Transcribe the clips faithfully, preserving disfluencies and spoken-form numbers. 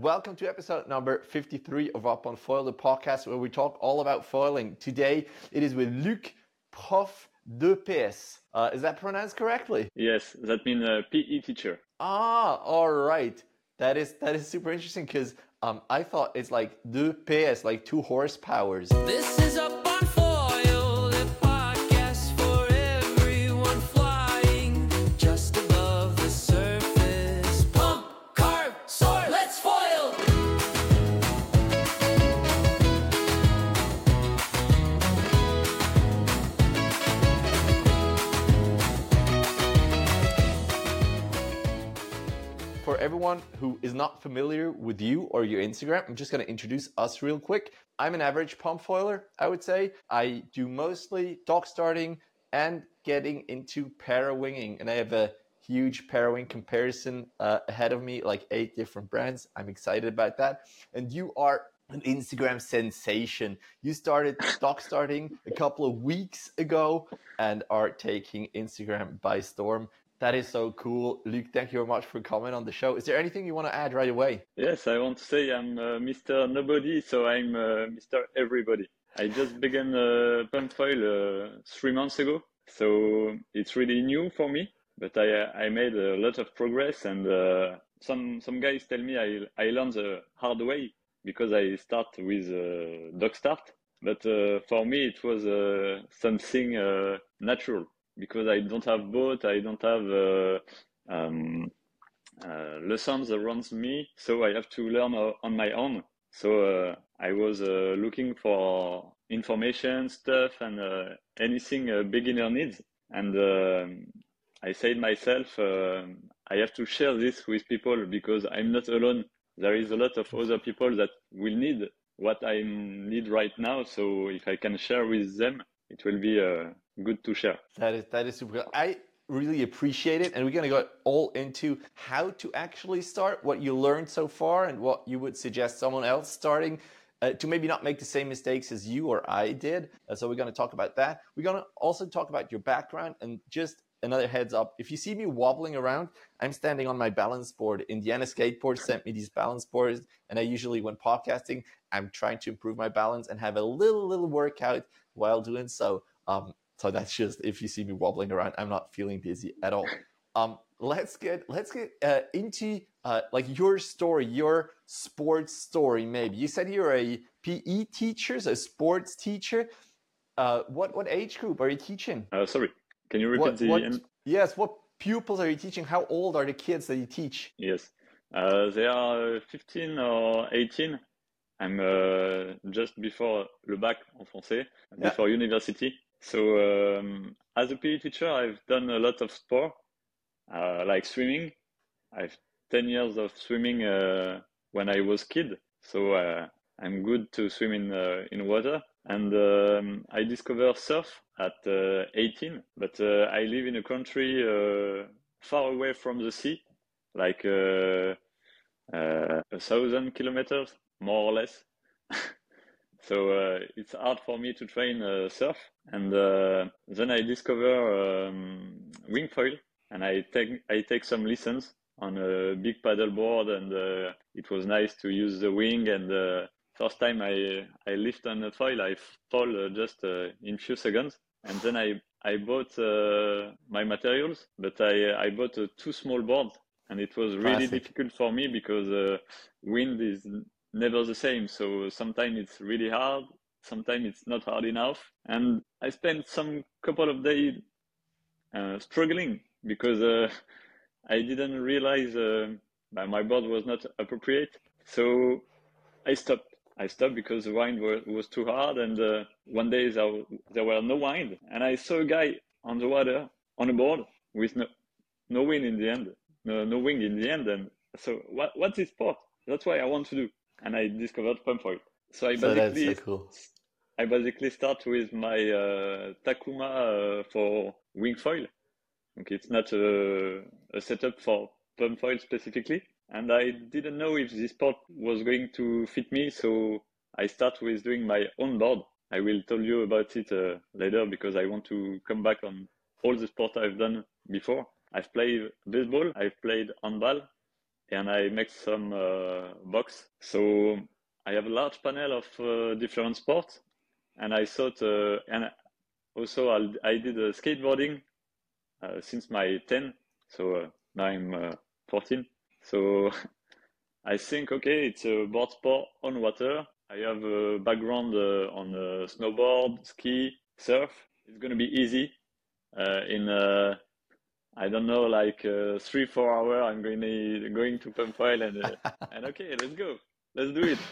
welcome to episode number fifty-three of Up on Foil, the podcast where we talk all about foiling. Today, it is with Luc, prof de P S. Uh, is that pronounced correctly? Yes, that means uh, P E teacher. Ah, all right. That is that is super interesting because um, I thought it's like de P S, like two horsepowers. This is Up on Foil, the podcast for everyone flying just above the surface. Pump, carve, soar, let's foil! For everyone who is not familiar with you or your Instagram, I'm just going to introduce us real quick. I'm an average pump foiler, I would say. I do mostly dock starting and getting into para winging, and I have a huge para wing comparison uh, ahead of me, like eight different brands. I'm excited about that. And you are an Instagram sensation. You started dock starting a couple of weeks ago and are taking Instagram by storm. That is so cool. Luc, thank you very much for coming on the show. Is there anything you want to add right away? Yes, I want to say I'm uh, Mister Nobody, so I'm uh, Mister Everybody. I just began uh, pump foil uh, three months ago, so it's really new for me, but I I made a lot of progress, and uh, some some guys tell me I I learned the hard way because I start with uh, dock start, but uh, for me it was uh, something uh, natural. Because I don't have boat, I don't have uh, um, uh, lessons around me, so I have to learn uh, on my own. So uh, I was uh, looking for information, stuff, and uh, anything a beginner needs. And uh, I said myself, uh, I have to share this with people because I'm not alone. There is a lot of other people that will need what I need right now. So if I can share with them, it will be uh, good to share. That is that is super good. I really appreciate it, and we're going to go all into how to actually start, what you learned so far, and what you would suggest someone else starting uh, to maybe not make the same mistakes as you or I did. Uh, so we're going to talk about that. We're going to also talk about your background, and just another heads up, if you see me wobbling around, I'm standing on my balance board. Indiana Skateboard sent me these balance boards, and I usually, when podcasting, I'm trying to improve my balance and have a little, little workout while doing so. Um, so that's just, if you see me wobbling around, I'm not feeling dizzy at all. Um, let's get let's get uh, into uh, like your story, your sports story. Maybe you said you're a P E teacher, so a sports teacher. Uh, what what age group are you teaching? Uh, sorry, can you repeat What, the what, end? Yes, what pupils are you teaching? How old are the kids that you teach? Yes, uh, they are fifteen or eighteen. I'm uh, just before le bac en français, Yeah. before university. So um, as a P E teacher, I've done a lot of sport, uh, like swimming. I've ten years of swimming uh, when I was kid, so uh, I'm good to swim in uh, in water. And um, I discovered surf at uh, eighteen, but uh, I live in a country uh, far away from the sea, like uh, uh, a thousand kilometers, more or less. So uh, it's hard for me to train uh, surf. And uh, then I discover um, wing foil, and I take I take some lessons on a big paddle board, and uh, it was nice to use the wing. And uh, first time I I lift on a foil, I fall uh, just uh, in few seconds. And then I I bought uh, my materials, but I I bought uh, two small boards, and it was really Classic. difficult for me because uh, wind is never the same. So sometimes it's really hard, sometimes it's not hard enough. And I spent some couple of days uh, struggling because uh, I didn't realize uh, that my board was not appropriate. So I stopped. I stopped because the wind was, was too hard. And uh, one day there, there were no wind. And I saw a guy on the water on a board with no, no wind in the end, no, no wing in the end. And so what, what's this sport? That's what I want to do. And I discovered pump foil. So I So that's basically, so cool. I basically start with my uh, Takuma uh, for wing foil. Okay, it's not a, a setup for pump foil specifically. And I didn't know if this sport was going to fit me. So I start with doing my own board. I will tell you about it uh, later because I want to come back on all the sport I've done before. I've played baseball, I've played handball, and I make some uh, box. So I have a large panel of uh, different sports, and I thought, uh, and also I'll, I did uh, skateboarding uh, since my ten, so uh, now I'm uh, fourteen. So I think, okay, it's a board sport on water. I have a background uh, on uh, snowboard, ski, surf. It's going to be easy. Uh, in uh, I don't know, like uh, three, four hours, I'm going to going to Pumfoil and uh, and okay, let's go, let's do it.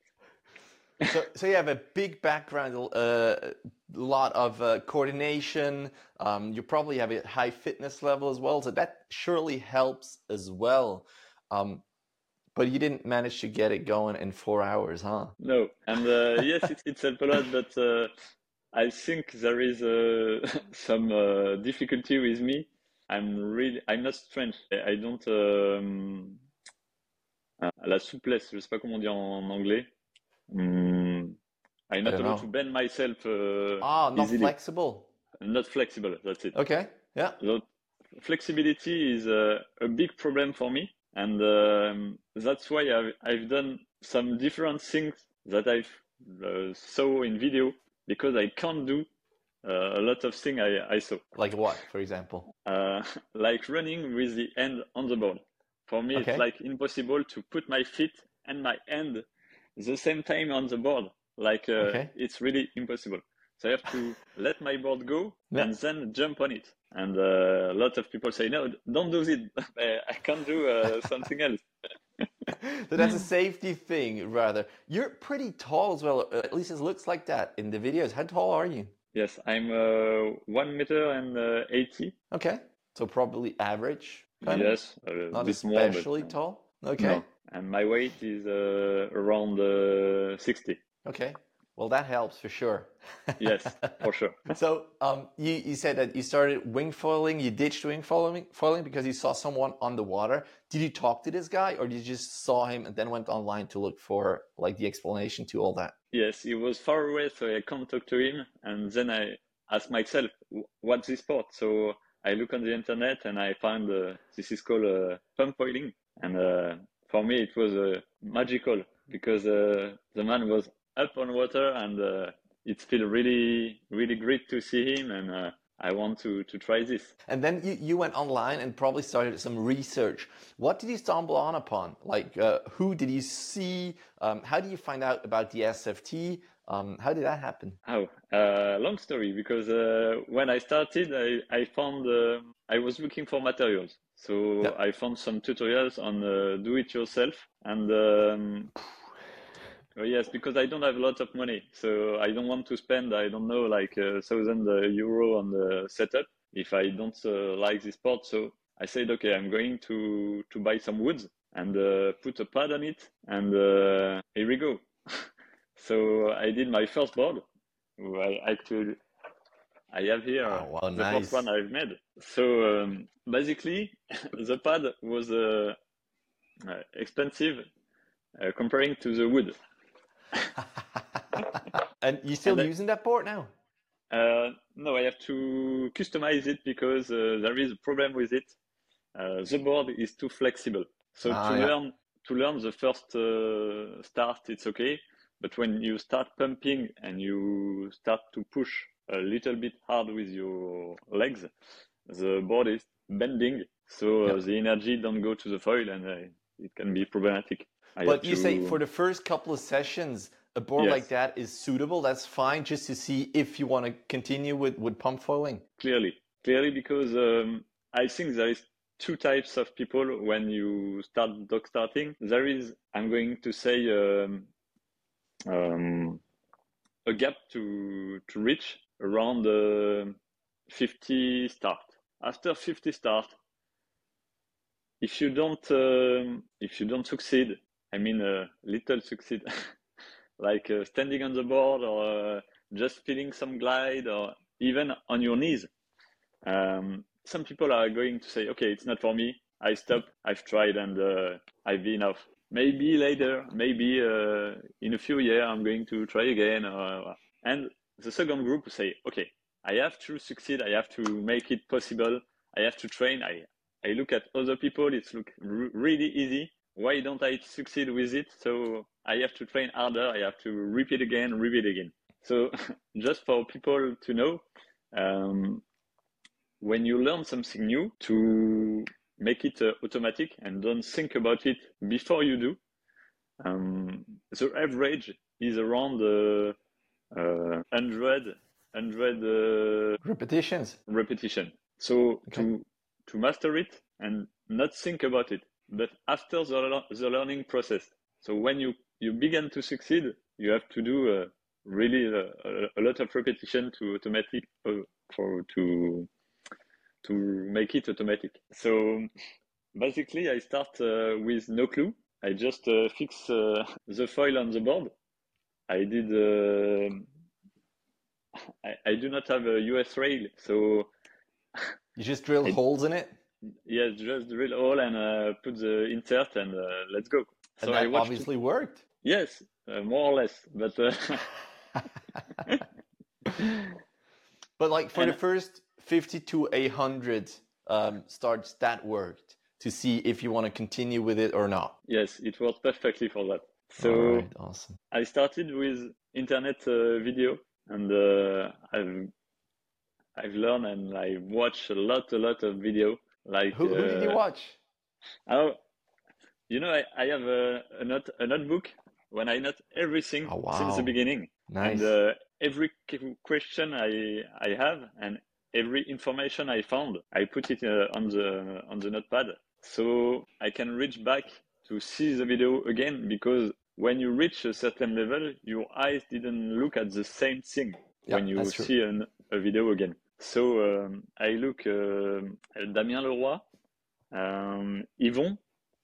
So, so you have a big background, a uh, lot of uh, coordination. Um, you probably have a high fitness level as well, so that surely helps as well. Um, but you didn't manage to get it going in four hours, huh? No, and uh, yes, it, it's helped a lot, but uh, I think there is uh, some uh, difficulty with me. I'm really, I'm not strange. I don't. Um, la souplesse, je sais pas comment on dit en anglais. Mm, I'm not I don't able know. to bend myself uh, Ah, not easily. flexible. Not flexible. That's it. Okay, yeah. So flexibility is uh, a big problem for me, and um, that's why I've I've done some different things that I've uh, saw in video because I can't do uh, a lot of things I, I saw. Like what, for example? Uh, like running with the hand on the board. For me, Okay. it's like impossible to put my feet and my hand the same time on the board. Like uh, Okay. it's really impossible. So I have to let my board go Yeah. and then jump on it. And uh, a lot of people say, no, don't do it. I can't do uh, something else. So that's a safety thing, rather. You're pretty tall as well. At least it looks like that in the videos. How tall are you? Yes, I'm uh, one meter and uh, eighty. Okay, so probably average. Kind of? Yes, a Not bit more, but especially tall. Okay. no. And my weight is uh, around uh, sixty. Okay. Well, that helps for sure. Yes, for sure. So um, you, you said that you started wing foiling, you ditched wing foiling, foiling because you saw someone on the water. Did you talk to this guy or did you just saw him and then went online to look for like the explanation to all that? Yes, he was far away, so I can't talk to him. And then I asked myself, what's this sport? So I look on the internet and I found uh, this is called uh, pump foiling. And uh, for me, it was uh, magical because uh, the man was up on water and uh, it felt really, really great to see him. And uh, I want to, to try this. And then you, you went online and probably started some research. What did you stumble on upon? Like, uh, who did you see? Um, how did you find out about the S F T? Um, how did that happen? Oh, uh, long story, because uh, when I started, I, I found, uh, I was looking for materials. So Yep. I found some tutorials on uh, do-it-yourself. And um, oh, yes, because I don't have a lot of money. So I don't want to spend, I don't know, like a thousand uh, euro on the setup if I don't uh, like this sport. So I said, okay, I'm going to, to buy some woods and uh, put a pad on it. And uh, here we go. So I did my first board. I actually, I have here Oh, wow, the nice. first one I've made. So um, basically, the pad was uh, uh, expensive uh, comparing to the wood. And you still And I- using that board now? Uh, no, I have to customize it because uh, there is a problem with it. Uh, the board is too flexible. So Ah, to yeah. learn to learn the first uh, start, it's okay. But when you start pumping and you start to push a little bit hard with your legs, the board is bending. So uh, Yeah. the energy don't go to the foil and uh, it can be problematic. I But have you say to- for the first couple of sessions, a board Yes. like that is suitable. That's fine, just to see if you want to continue with, with pump foiling. Clearly, clearly, because um, I think there is two types of people when you start dog starting. There is, I'm going to say, um, um, a gap to to reach around uh, fifty start. After fifty start, if you don't um, if you don't succeed, I mean, uh, little succeed, like uh, standing on the board or uh, just feeling some glide or even on your knees. Um, some people are going to say, okay, it's not for me. I stop. I've tried and uh, I've been enough. Maybe later, maybe uh, in a few years, I'm going to try again. Uh, and the second group will say, okay, I have to succeed. I have to make it possible. I have to train. I, I look at other people, it's look r- really easy. Why don't I succeed with it? So I have to train harder. I have to repeat again, repeat again. So just for people to know, um, when you learn something new, to make it uh, automatic and don't think about it before you do. Um, the average is around uh, uh, one hundred, one hundred uh, Repetitions. repetition. So Okay. to to master it and not think about it, but after the, lear- the learning process. So when you, you begin to succeed, you have to do uh, really uh, a, a lot of repetition to automatic uh, for to to make it automatic. So basically, I start uh, with no clue. I just uh, fix uh, the foil on the board. I did. Uh, I, I do not have a U S rail, so You just drill I- holes in it, yeah, just drill hole and uh, put the insert and uh, let's go. and So I that watched. obviously worked. Yes, uh, more or less, but uh, But like for And- the first fifty to eight hundred um, starts, that worked to see if you want to continue with it or not. yes, it worked perfectly for that. So All right, awesome. I started with internet uh, video, and uh, I've I've learned and I watched a lot, a lot of video. Like Who, who did you uh, watch? Oh, you know, I, I have a, a note a notebook when I note everything Oh, since the wow. beginning, Nice. and uh, every k- question I I have and every information I found, I put it uh, on the on the notepad, so I can reach back to see the video again. Because when you reach a certain level, your eyes didn't look at the same thing Yeah, when you that's true. see an, a video again. So um, I look uh, at Damien Leroy, um, Yvon,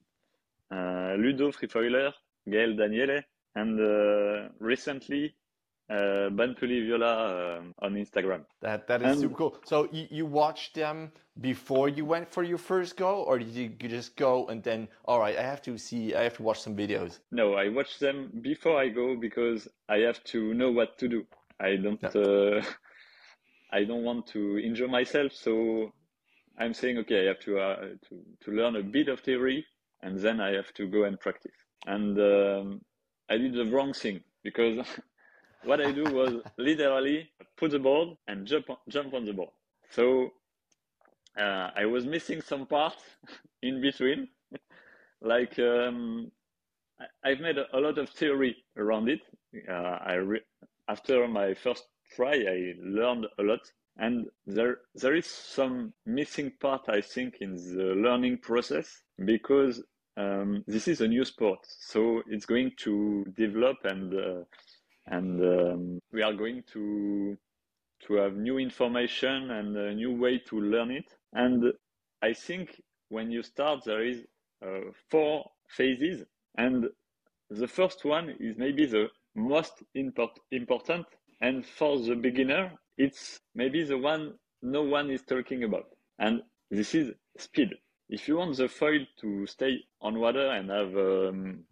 uh, Ludo Frifoiler, Gaël Daniele, and uh, recently uh, Banpuli Viola um on Instagram. That that is And- super cool. So you, you watched them before you went for your first go, or did you, you just go and then, all right, I have to see, I have to watch some videos. No, I watch them before I go because I have to know what to do. I don't. Yeah. Uh, I don't want to injure myself, so I'm saying, okay, I have to uh, to to learn a bit of theory, and then I have to go and practice. And um, I did the wrong thing because what I do was literally put the board and jump on, jump on the board. So uh, I was missing some parts in between, like. Um, I- I've made a, a lot of theory around it. Uh, I re- after my first try, I learned a lot, and there there is some missing part, I think, in the learning process because um, this is a new sport, so it's going to develop, and uh, and um, we are going to to have new information and a new way to learn it. And I think when you start, there is uh, four phases. And the first one is maybe the most import, important. And for the beginner, it's maybe the one no one is talking about. And this is speed. If you want the foil to stay on water and have um,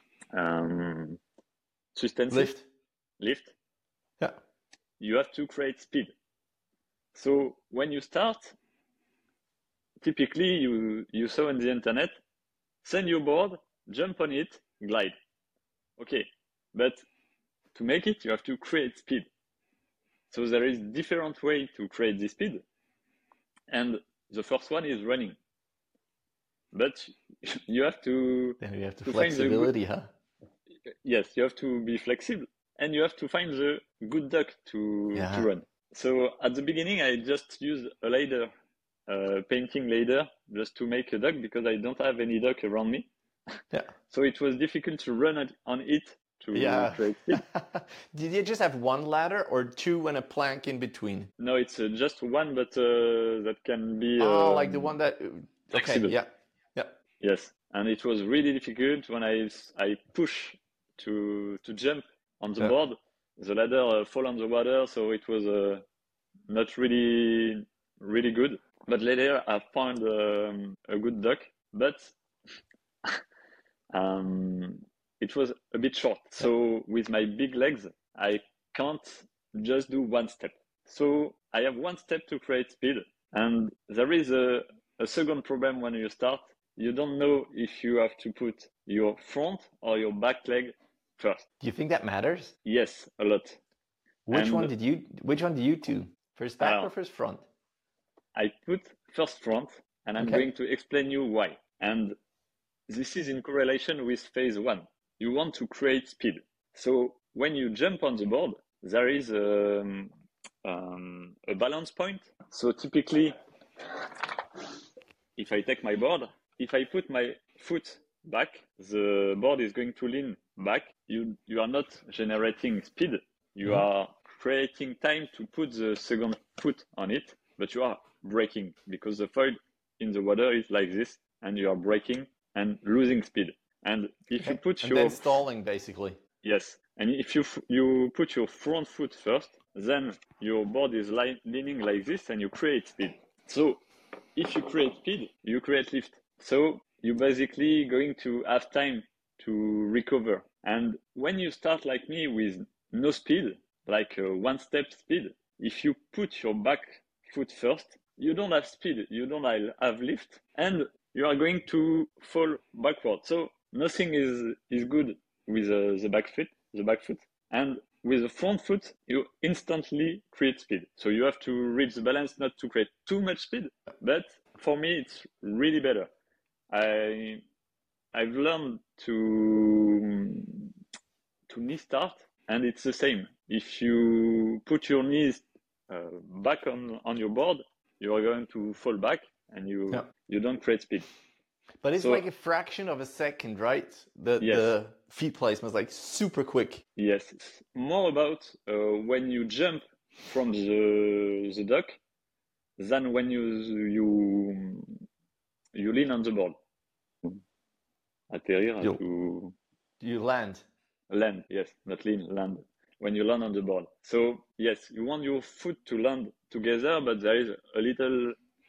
um, sustenance, Lift. lift, Yeah. you have to create speed. So when you start, typically you, you saw on the internet, send your board, jump on it, glide. Okay, but to make it, you have to create speed. So there is different way to create this speed. And the first one is running. But you have to, Then you have the To find the good- flexibility, huh? yes, you have to be flexible and you have to find the good duck to, Yeah. to run. So at the beginning, I just used a ladder, uh, painting ladder, just to make a duck because I don't have any duck around me. Yeah. So it was difficult to run it, on it to Yeah. create speed. Did you just have one ladder or two and a plank in between? No, it's uh, just one, but uh, that can be. Oh, um, like the one that. Okay. flexible. Yeah. Yeah. Yes, and it was really difficult when I I push to to jump on the Yeah. board. The ladder uh, fall on the water, so it was uh, not really really good. But later I found um, a good duck, but um, it was a bit short. So with my big legs, I can't just do one step. So I have one step to create speed, and there is a a second problem when you start. You don't know if you have to put your front or your back leg first. Do you think that matters? Yes, a lot. Which And one did you which one do you do? First back uh, or first front? I put first front, and I'm Okay. going to explain you why. And this is in correlation with phase one. You want to create speed. So when you jump on the board, there is um, um, a balance point. So typically, if I take my board, if I put my foot back, the board is going to lean back. You you are not generating speed. You Mhm. are creating time to put the second foot on it, but you are braking because the foil in the water is like this, and you are braking and losing speed. And if you Okay. put And your then stalling basically. yes, and if you f- you put your front foot first, then your board is li- leaning like this, and you create speed. So if you create speed, you create lift. So you're basically going to have time to recover. And when you start like me with no speed, like a one step speed, if you put your back foot first, you don't have speed, you don't have- have lift, and you are going to fall backward. So nothing is, is good with uh, the back foot, the back foot. And with the front foot, you instantly create speed. So you have to reach the balance not to create too much speed, but for me, it's really better. I I've learned to to knee start, and it's the same. If you put your knees uh, back on on your board, you are going to fall back, and you Yeah. you don't create speed. But it's So- like a fraction of a second, right? The Yes. the feet placement is like super quick. Yes, it's more about uh, when you jump from the the dock than when you you you lean on the board. Atterrir Yo. to You land. land, yes, not lean, land. When you land on the board. So yes, you want your foot to land together, but there is a little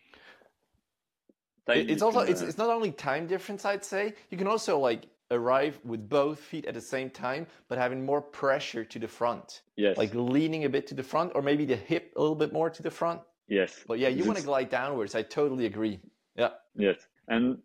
time. It- It's also between, it's uh, it's not only time difference, I'd say. You can also like arrive with both feet at the same time, but having more pressure to the front. yes, Like leaning a bit to the front, or maybe the hip a little bit more to the front. yes. But yeah, you want to This- glide downwards. I totally agree. Yeah. Yes, and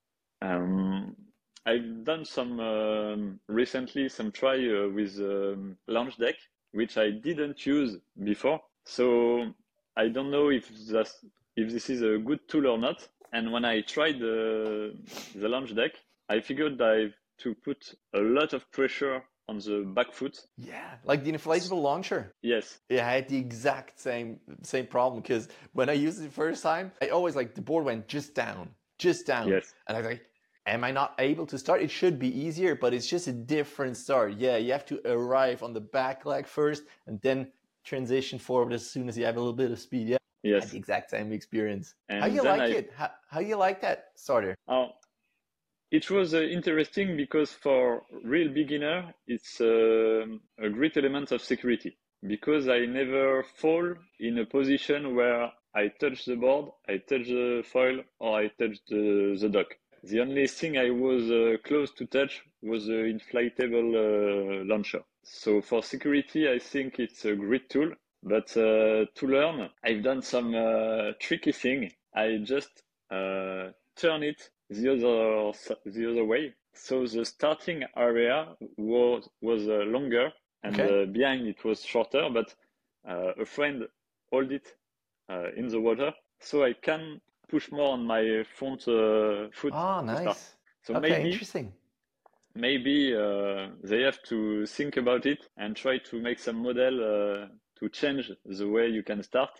um, I've done some um, recently some try uh, with um, launch deck, which I didn't use before. So I don't know if that's, if this is a good tool or not. And when I tried the the launch deck, I figured I have to put a lot of pressure on the back foot. Yeah. Like the inflatable launcher. Yes, Yeah, I had the exact same same problem because when I used it the first time, I always like the board went just down, just down. Yes. And I was like, am I not able to start? It should be easier, but it's just a different start. Yeah, you have to arrive on the back leg first and then transition forward as soon as you have a little bit of speed. Yeah. I had yes. the exact same experience. And how you then like I- it? How, how you like that starter? Oh, it was uh, interesting because for real beginner, it's um a great element of security because I never fall in a position where I touch the board, I touch the foil, or I touch the, the dock. The only thing I was uh, close to touch was the inflatable uh, launcher. So for security, I think it's a great tool. But uh, to learn, I've done some uh, tricky thing. I just uh, turn it the other the other way. So the starting area was was uh, longer, and Okay. uh, behind it was shorter. But uh, a friend hold it uh, in the water, so I can push more on my front uh, foot. Oh, to start. nice. So Okay, maybe interesting. maybe uh, they have to think about it and try to make some model uh, to change the way you can start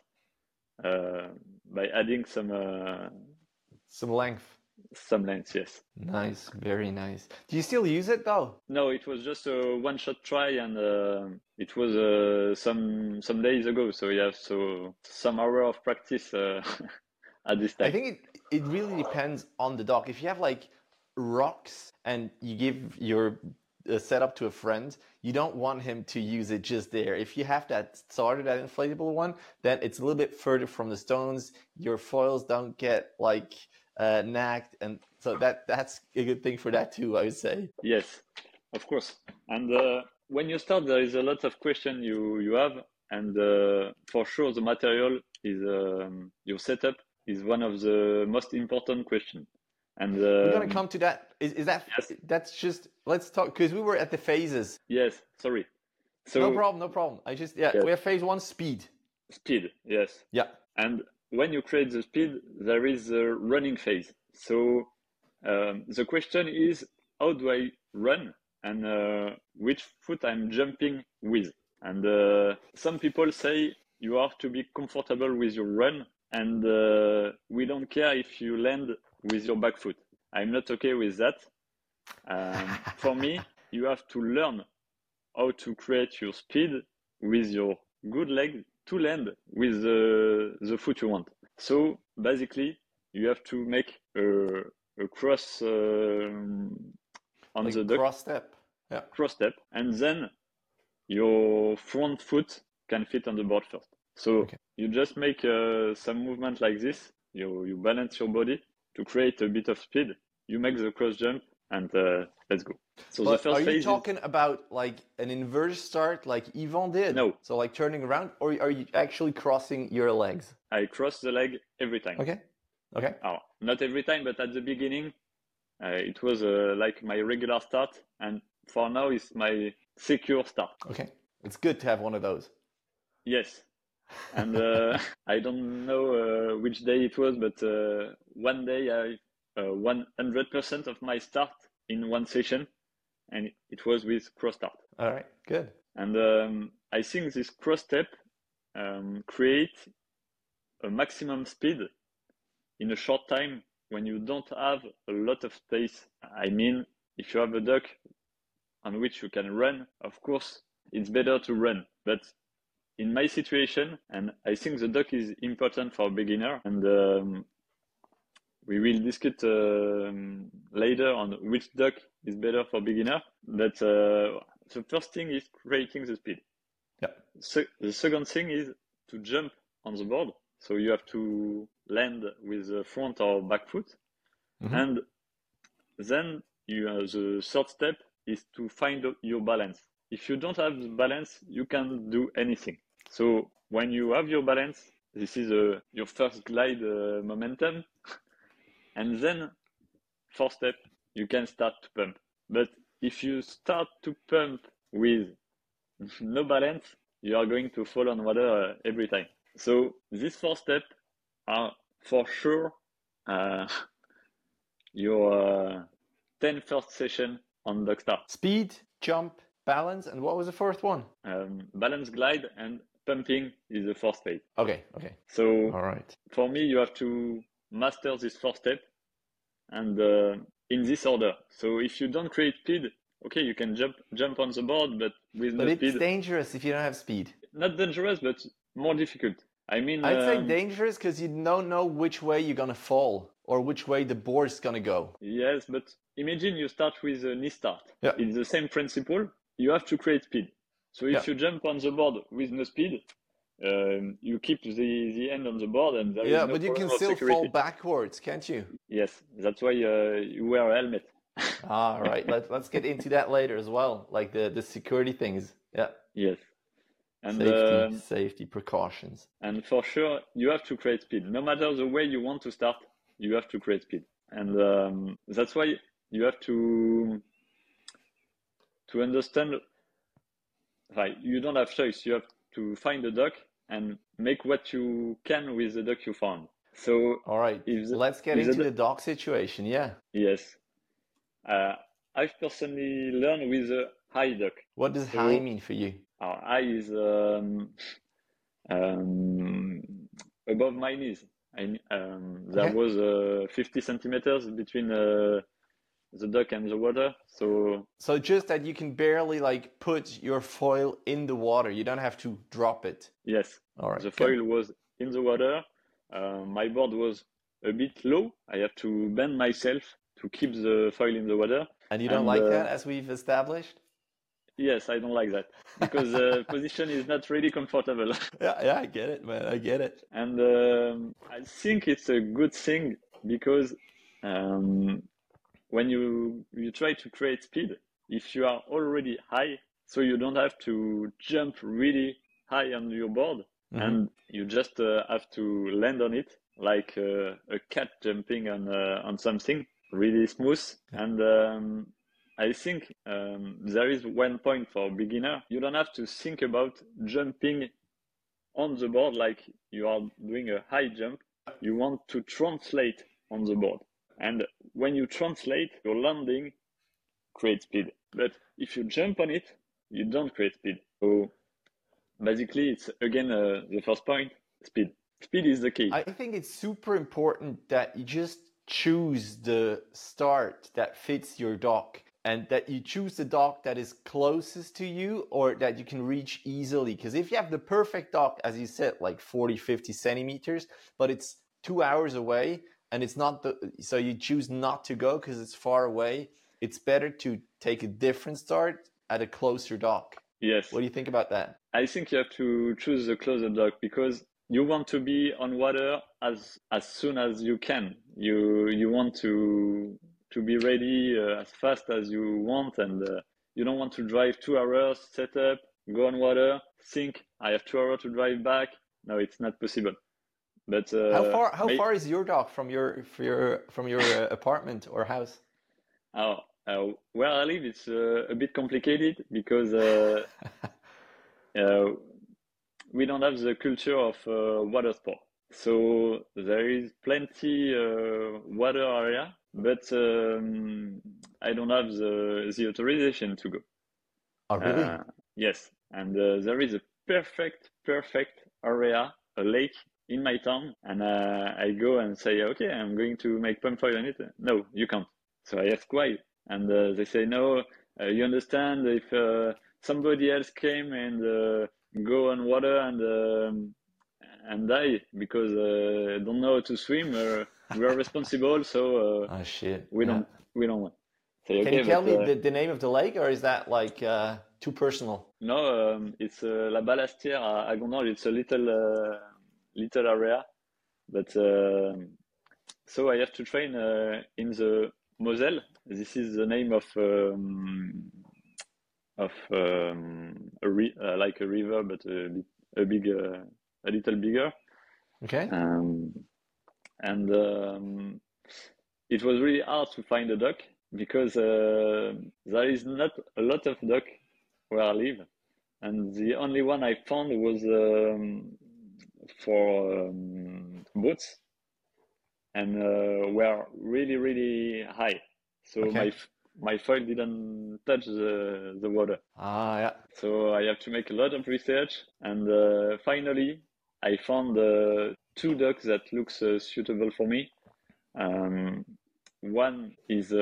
uh, by adding some uh, Some length. some length. Yes. Nice, very nice. Do you still use it though? No, it was just a one-shot try, and uh, it was uh, some some days ago. So yeah, so some hour of practice uh, at this time. I think it, it really depends on the dock. If you have like rocks and you give your uh, setup to a friend, you don't want him to use it just there. If you have that starter, that inflatable one, then it's a little bit further from the stones. Your foils don't get like uh, nagged, and so that that's a good thing for that too, I would say. Yes, of course. And uh, when you start, there is a lot of question you you have, and uh, for sure the material is um, your setup is one of the most important questions. And We're gonna um, come to that. Is, is that Yes. that's just let's talk because we were at the phases. yes, sorry. So No problem, no problem. I just yeah, Yes. we have phase one speed. speed, yes. Yeah. And when you create the speed, there is a running phase. So um, the question is, how do I run and uh, which foot I'm jumping with? And uh, some people say you have to be comfortable with your run, and uh, we don't care if you land with your back foot. I'm not okay with that. Um, for me, you have to learn how to create your speed with your good leg to land with the, the foot you want. So basically, you have to make a, a cross um on Like the duck, cross step. Yeah. cross step, and then your front foot can fit on the board first. So Okay. you just make uh, some movement like this. You you balance your body to create a bit of speed. You make the cross jump, and uh, let's go. So the But first are you phase is talking about like an inverse start like Yvon did? No. So like turning around, or are you actually crossing your legs? I cross the leg every time. Okay. Okay. Oh, not every time, but at the beginning, uh, it was uh, like my regular start, and for now, it's my secure start. Okay. It's good to have one of those. Yes. And uh, I don't know uh, which day it was, but uh, one day I uh, one hundred percent of my start in one session, and it was with cross start. All right. Good. And um, I think this cross step um, create a maximum speed in a short time when you don't have a lot of space. I mean, if you have a duck on which you can run, of course, it's better to run. But in my situation, and I think the duck is important for a beginner, and um, we will discuss um, later on which duck is better for beginner. But uh, the first thing is creating the speed. Yeah. So the second thing is to jump on the board. So you have to land with the front or back foot. Mhm. And then you, uh, the third step is to find your balance. If you don't have the balance, you can't do anything. So when you have your balance, this is uh, your first glide uh, momentum. And then, fourth step, you can start to pump. But if you start to pump with no balance, you are going to fall on water uh, every time. So these four steps are for sure uh, your uh, ten first session on duck start. Speed, jump, balance, and what was the fourth one? Um, balance, glide, and pumping is the fourth phase. Okay. Okay. So All right. for me, you have to master this fourth step and uh, in this order. So if you don't create speed, okay, you can jump jump on the board, but with But no it's speed. dangerous if you don't have speed. Not dangerous, but more difficult. I mean, I'd say um, dangerous because you don't know which way you're gonna fall or which way the board's gonna go. yes, but imagine you start with a knee start. Yeah. It's the same principle. You have to create speed. So if Yeah. you jump on the board with no speed, um, you keep the, the end on the board, and there is Yeah, no but you can problem of still security. fall backwards, can't you? Yes, that's why uh, you wear a helmet. All right. Let, let's get into that later as well, like the, the security things. Yeah. Yes. And Safety, um, safety precautions. and for sure, you have to create speed. No matter the way you want to start, you have to create speed. And um, that's why you have to to understand. Right, you don't have choice. You have to find a duck and make what you can with the duck you found. So All right. if the- Let's get if the into du- the dog situation. Yeah. yes, uh, I've personally learned with a high duck. What does So- high mean for you? Our eye is um, um, above my knees. I, um, there Okay. was uh, fifty centimeters between uh, the duck and the water. So So just that you can barely like put your foil in the water. You don't have to drop it. yes, All right. the good. foil was in the water. Uh, my board was a bit low. I have to bend myself to keep the foil in the water. And you don't and, like uh, that, as we've established? Yes, I don't like that because the position is not really comfortable. Yeah, yeah, I get it, man. I get it. And um, I think it's a good thing because um, when you you try to create speed, if you are already high, so you don't have to jump really high on your board, Mhm. and you just uh, have to land on it. like uh, a cat jumping on uh, on something, really smooth. And um, I think um, there is one point for beginner. You don't have to think about jumping on the board like you are doing a high jump. You want to translate on the board. And when you translate, your landing creates speed. But if you jump on it, you don't create speed. So basically, it's again uh, the first point, speed. Speed is the key. I think it's super important that you just choose the start that fits your dock, and that you choose the dock that is closest to you or that you can reach easily. Because if you have the perfect dock, as you said, like forty, fifty centimeters, but it's two hours away and it's not the, so you choose not to go because it's far away, it's better to take a different start at a closer dock. Yes. What do you think about that? I think you have to choose the closer dock because you want to be on water as as soon as you can. You you want to to be ready uh, as fast as you want, and uh, you don't want to drive two hours, set up, go on water, think I have two hours to drive back. No, it's not possible. But uh, how far how may- far is your dock from your from your from your uh, apartment or house? Oh, uh, where I live, it's uh, a bit complicated because uh, uh, we don't have the culture of uh, water sport. So there is plenty uh, water area, but um, I don't have the, the authorization to go. Oh, really? Uh, yes, and uh, there is a perfect, perfect area, a lake in my town, and uh, I go and say, okay, I'm going to make pump foil on it. No, you can't. So I ask why, and uh, they say, no, uh, you understand if uh, somebody else came and uh, go on water and um, and die because uh, don't know how to swim, uh, we are responsible, so uh, Oh shit. we Yeah. don't we don't want. Say, Can okay, you tell but, me uh, the, the name of the lake, or is that like uh, too personal? No, um, it's uh, La Balastière à, à Gondange. It's a little uh, little area, but uh, so I have to train uh, in the Moselle. This is the name of um, of um, a re- uh, like a river, but a bit a big uh, a little bigger. Okay. Um, and um, it was really hard to find a dock because uh, there is not a lot of dock where I live, and the only one I found was um, for um, boats, and uh, were really really high. So Okay. my f- my foil didn't touch the the water. Ah, yeah. So I have to make a lot of research, and uh, finally I found uh, two docks that looks uh, suitable for me. Um, one is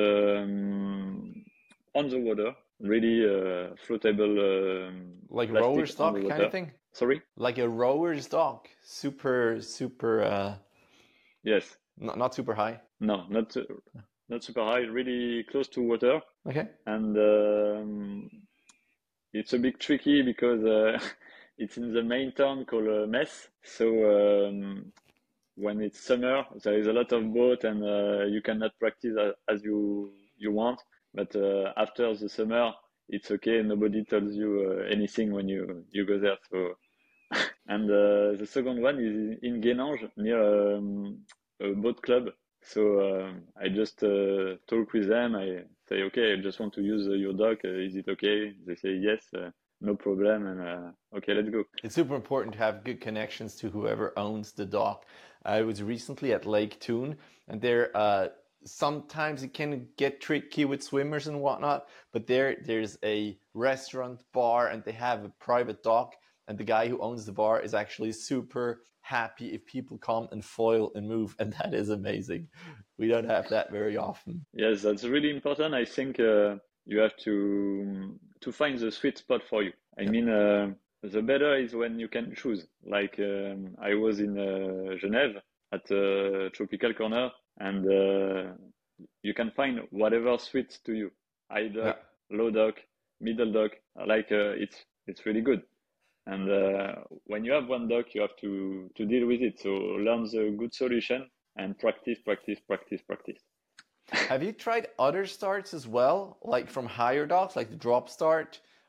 um, on the water, really uh, floatable, um, Like plastic rower's on dock the kind water. of thing? Sorry? Like a rower's dock. Super, super, uh, Yes. not, not super high. No, not uh, not super high, really close to water, Okay. and um, it's a bit tricky because uh, it's in the main town called uh, Metz. So um, when it's summer, there is a lot of boat, and uh, you cannot practice a- as you you want. But uh, after the summer, it's okay. Nobody tells you uh, anything when you you go there. So and uh, the second one is in Guénange near um, a boat club. So um, I just uh, talk with them. I say, okay, I just want to use uh, your dock. Uh, is it okay? They say yes, uh, no problem. And uh, okay, let's go. It's super important to have good connections to whoever owns the dock. I was recently at Lake Toon, and there uh, sometimes it can get tricky with swimmers and whatnot. But there, there's a restaurant, bar, and they have a private dock. And the guy who owns the bar is actually super happy if people come and foil and move, and that is amazing. We don't have that very often. Yes, that's really important. I think uh, you have to to find the sweet spot for you. I mean, uh, the better is when you can choose. Like um, I was in uh, Genève at uh, Tropical Corner, and uh, you can find whatever suits to you. High dock, low dock, middle dock. Like uh, it's it's really good. And uh, when you have one dock, you have to to deal with it. So learn the good solution and practice, practice, practice, practice. Have you tried other starts as well, like from higher docks, like the drop start,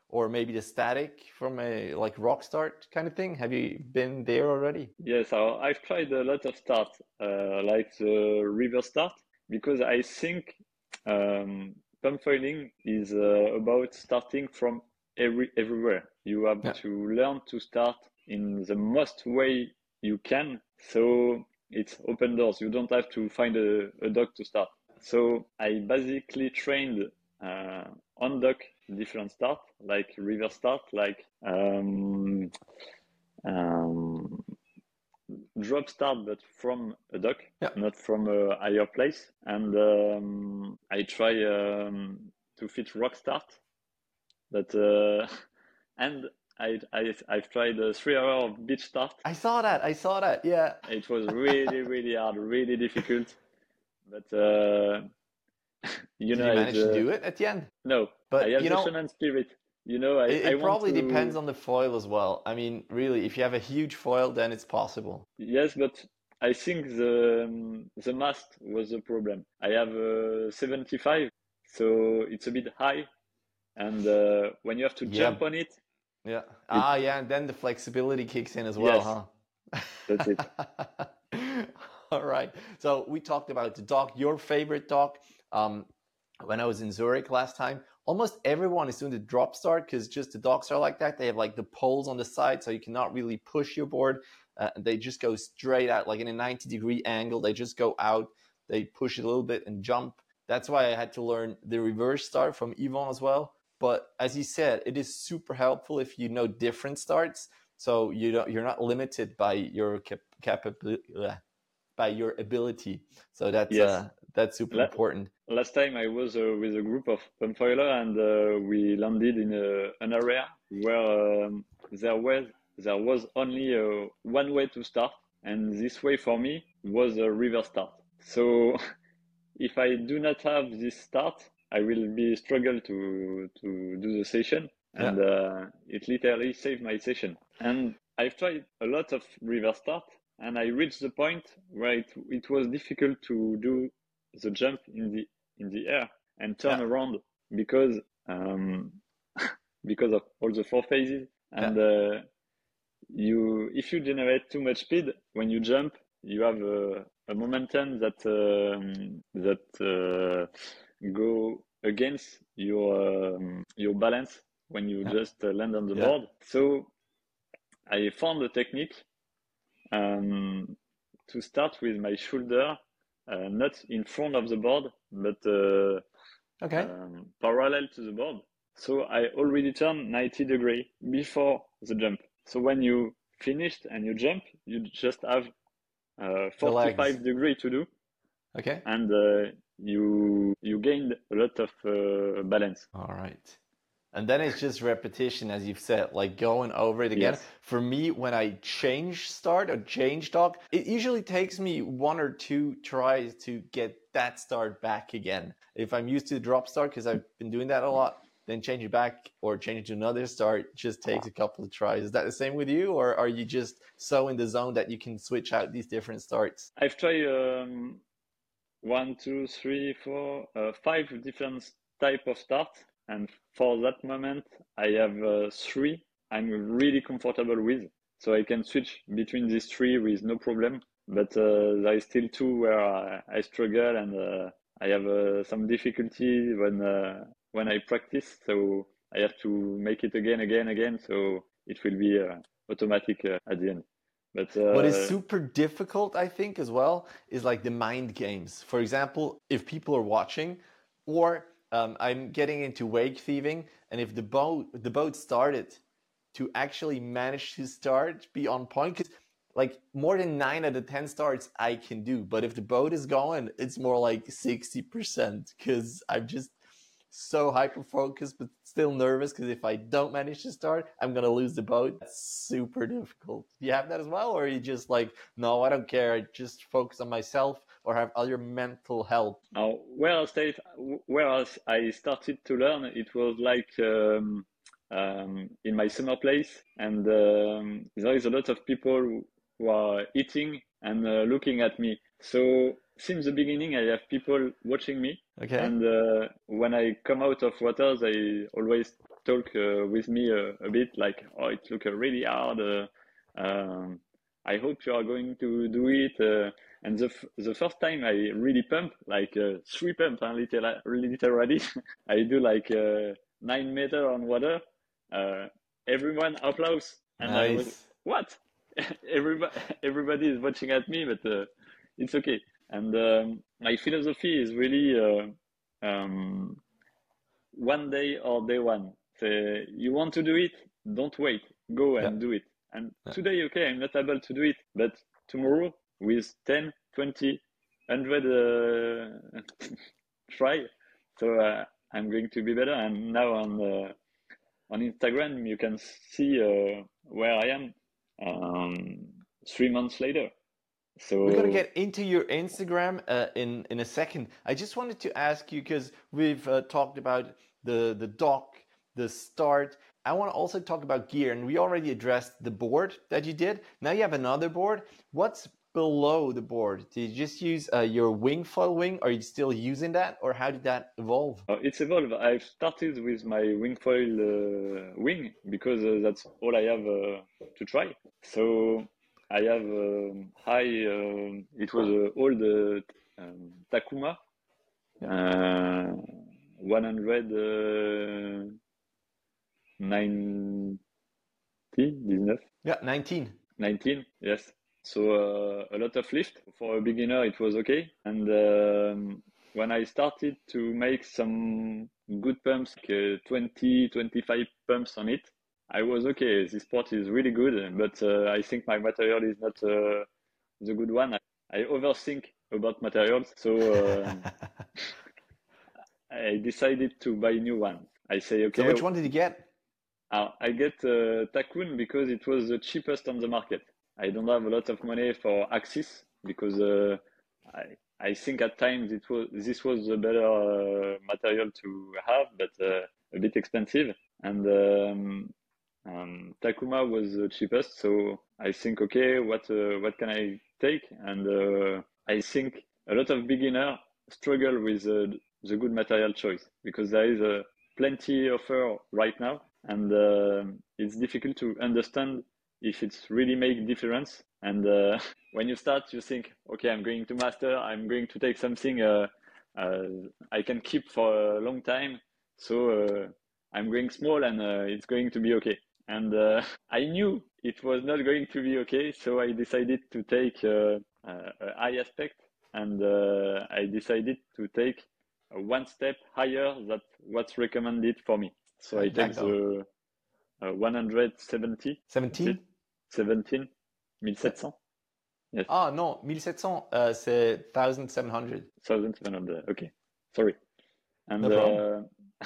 or maybe the static from a like rock start kind of thing? Have you been there already? Yes, I, I've tried a lot of start, uh, like the river start, because I think um, pump foiling is uh, about starting from every everywhere. You have Yeah. to learn to start in the most way you can. So it's open doors. You don't have to find a, a dock to start. So I basically trained uh, on dock different start, like river start, like um, um, drop start, but from a dock, Yeah. not from a higher place. And um, I try um, to fit rock start, but uh, and I, I I've tried a three hour of beach start. I saw that. I saw that. Yeah. It was really really hard, really difficult. But uh, you Did know, you it's, manage to uh, do it at the end? no, But, I have you the know, shonen spirit. You know, I, It, I it want probably to. depends on the foil as well. I mean, really, if you have a huge foil, then it's possible. Yes, but I think the um, the mast was the problem. I have uh, seventy-five, so it's a bit high, and uh, when you have to Yeah. jump on it, Yeah. it Ah, yeah. And then the flexibility kicks in as well, yes, huh? that's it. All right. So we talked about the dock, your favorite dock. Um, when I was in Zurich last time, almost everyone is doing the drop start because just the docks are like that. They have like the poles on the side, so you cannot really push your board. Uh, they just go straight out, like in a ninety degree angle. They just go out. They push it a little bit and jump. That's why I had to learn the reverse start from Yvon as well. But as you said, it is super helpful if you know different starts, so you don't you're not limited by your cap, capability, by your ability. So that's Yes. uh, that's super La- important. Last time I was uh, with a group of pumfoiler, and uh, we landed in a, an area where um, there was there was only uh, one way to start, and this way for me was a river start. So if I do not have this start, I will be struggle to to do the session, and Yeah. uh, it literally saved my session. And I've tried a lot of river start, and I reached the point where it it was difficult to do the jump in the in the air and turn Yeah. around because um, because of all the four phases. And Yeah. uh, you if you generate too much speed when you jump, you have a, a momentum that um, that uh, go against your um, your balance when you Yeah. just uh, land on the Yeah. board. So I found a technique um, to start with my shoulder uh, not in front of the board, but uh, Okay. um, parallel to the board. So I already turned ninety degree before the jump. So when you finished and you jump, you just have uh, The legs. forty-five degree to do, Okay. and uh, you you gained a lot of uh, balance. All right. And then it's just repetition, as you've said, like going over it again. Yes. For me, when I change start or change dock, it usually takes me one or two tries to get that start back again. If I'm used to the drop start, because I've been doing that a lot, then change it back or change it to another start just takes a couple of tries. Is that the same with you, or are you just so in the zone that you can switch out these different starts? I've tried um, one, two, three, four, uh, five different type of start, and for that moment, I have uh, three I'm really comfortable with, so I can switch between these three with no problem. But uh, there is still two where I, I struggle, and uh, I have uh, some difficulty when uh, when I practice. So I have to make it again, again, again. So it will be uh, automatic uh, at the end. But uh, What is super difficult, I think, as well, is like the mind games. For example, if people are watching, or um, I'm getting into wake thieving, and if the boat the boat started, to actually manage to start, be on point, because like more than nine out of ten starts I can do, but if the boat is going, it's more like sixty percent because I'm just so hyper focused, but still nervous because if I don't manage to start, I'm gonna lose the boat. That's super difficult. Do you have that as well, or are you just like, no, I don't care, I just focus on myself, or have other mental help? now, where I stayed, where I started to learn, it was like um, um, in my summer place, and um, there is a lot of people who are eating and uh, looking at me. So since the beginning, I have people watching me. Okay. And uh, when I come out of water, they always talk uh, with me a, a bit like, oh, it looks really hard. Uh, um, I hope you are going to do it. Uh, and the f- the first time I really pump, like uh, three pump, huh, literally, literally, I do like uh, nine meter on water. Uh, everyone applauds, and I was Nice. what? everybody everybody is watching at me, but uh, it's okay. And um, my philosophy is really uh, um, one day or day one. Say, you want to do it, don't wait, go Yeah. and do it. And Yeah. today, okay, I'm not able to do it, but tomorrow with ten, twenty, one hundred uh, try, so uh, I'm going to be better. And now on uh, on Instagram, you can see uh, where I am um, three months later. We're gonna So get into your Instagram uh, in in a second. I just wanted to ask you because we've uh, talked about the the dock, the start. I want to also talk about gear, and we already addressed the board that you did. Now you have another board. What's below the board? Did you just use uh, your wing foil wing? Are you still using that, or how did that evolve? uh, it's evolved. I've started with my wingfoil uh, wing because uh, that's all I have uh, to try. So I have um high. Um it was uh, old uh, um, Takuma uh, one hundred ninety, nineteen, Yeah, nineteen. nineteen, yes. So uh, a lot of lift. For a beginner, it was okay. And um, when I started to make some good pumps, like uh, twenty, twenty-five pumps on it, I was okay. This sport is really good, but uh, I think my material is not uh, the good one. I, I overthink about materials, so um, I decided to buy new one. I say, So okay, which one did you get? uh, I get uh, Takun because it was the cheapest on the market. I don't have a lot of money for Axis because uh, I I think at times it was this was the better uh, material to have, but uh, a bit expensive. And um, um, Takuma was the cheapest, so I think, okay, what uh, what can I take? And uh, I think a lot of beginner struggle with uh, the good material choice because there is a plenty offer right now, and uh, it's difficult to understand if it's really make difference. And uh, when you start, you think, okay, I'm going to master. I'm going to take something uh, uh, I can keep for a long time. So uh, I'm going small, and uh, it's going to be okay. And uh, I knew it was not going to be okay, so I decided to take uh, uh, a high aspect, and uh, I decided to take uh, one step higher than what's recommended for me. So How I did that take go? the uh, one hundred seventy, that's it, seventeen? seventeen, seventeen hundred, yes, Ah non, seventeen hundred, euh, c'est seventeen hundred. seventeen hundred, okay, sorry. And No problem. uh,